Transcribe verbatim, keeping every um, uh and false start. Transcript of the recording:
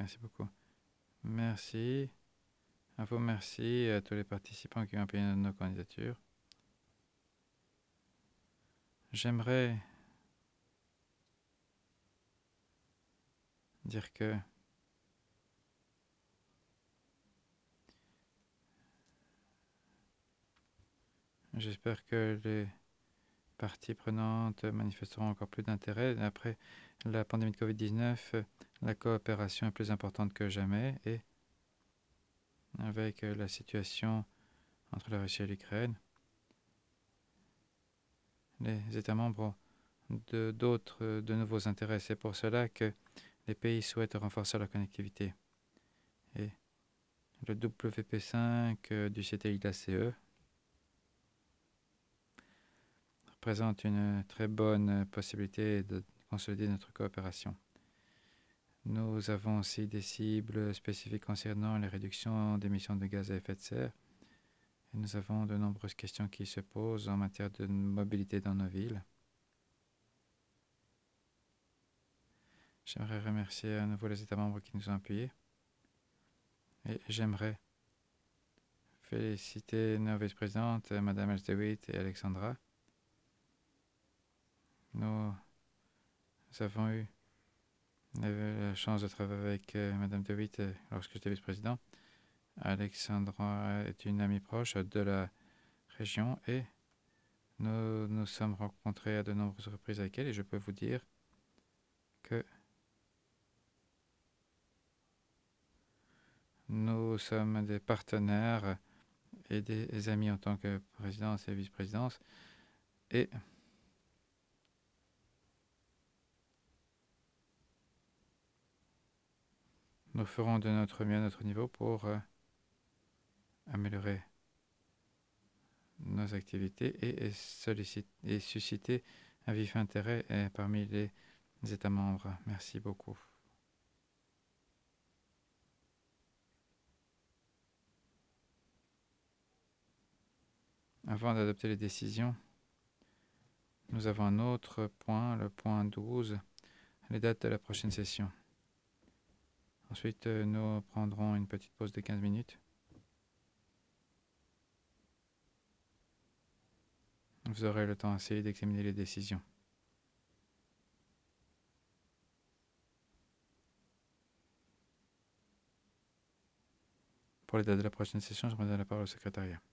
Merci beaucoup. Merci. À vous, merci à tous les participants qui ont appuyé nos candidatures. J'aimerais dire que j'espère que les parties prenantes manifesteront encore plus d'intérêt. Après la pandémie de covid dix-neuf, la coopération est plus importante que jamais et avec la situation entre la Russie et l'Ukraine, les États membres ont de, d'autres, de nouveaux intérêts. C'est pour cela que les pays souhaitent renforcer leur connectivité. Et le W P cinq du satellite A C E représente une très bonne possibilité de consolider notre coopération. Nous avons aussi des cibles spécifiques concernant les réductions d'émissions de gaz à effet de serre. Et nous avons de nombreuses questions qui se posent en matière de mobilité dans nos villes. J'aimerais remercier à nouveau les États membres qui nous ont appuyés. Et j'aimerais féliciter nos vice-présidentes, Mme Elstewitt et Alexandra. Nous avons eu la chance de travailler avec euh, Mme DeWitt euh, lorsque j'étais vice-président. Alexandra est une amie proche de la région et nous nous sommes rencontrés à de nombreuses reprises avec elle et je peux vous dire que nous sommes des partenaires et des amis en tant que présidence et vice-présidence et nous ferons de notre mieux à notre niveau pour euh, améliorer nos activités et, et, et susciter un vif intérêt euh, parmi les États membres. Merci beaucoup. Avant d'adopter les décisions, nous avons un autre point, le point douze, les dates de la prochaine session. Ensuite, nous prendrons une petite pause de quinze minutes. Vous aurez le temps assez d'examiner les décisions. Pour les dates de la prochaine session, je donne la parole au secrétariat.